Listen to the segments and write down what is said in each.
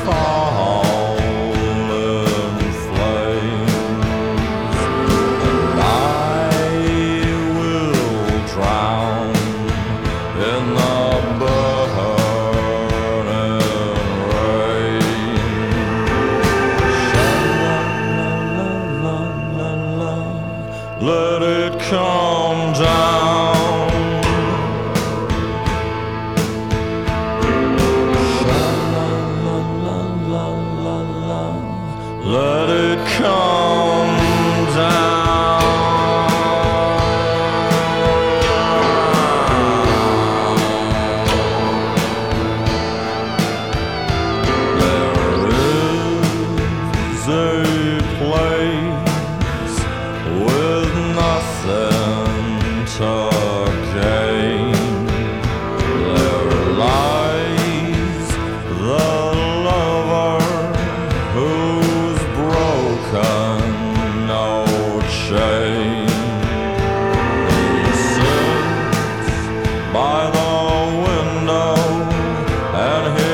falling flames, and I will drown in the burning rain. Sha-la-la-la-la-la, let it come down. Let it come down. There is a place with nothing to gain. There lies the lover who's broken no chain. He sits by the window and he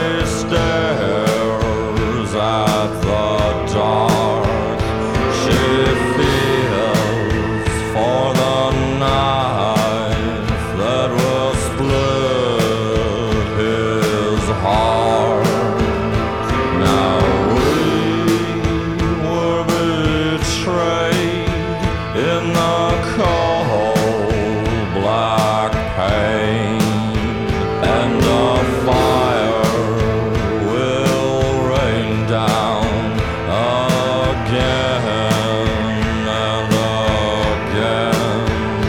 stares at the dark. She feels for the knife that will split his heart. Now we were betrayed in the cold black pain, and a fire will rain down again and again.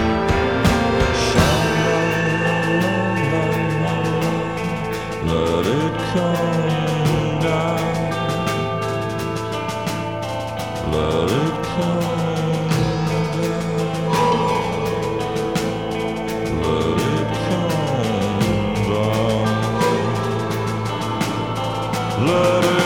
Sha-la-la-la-la, let it come down. Let it come down. Let it come down. Let it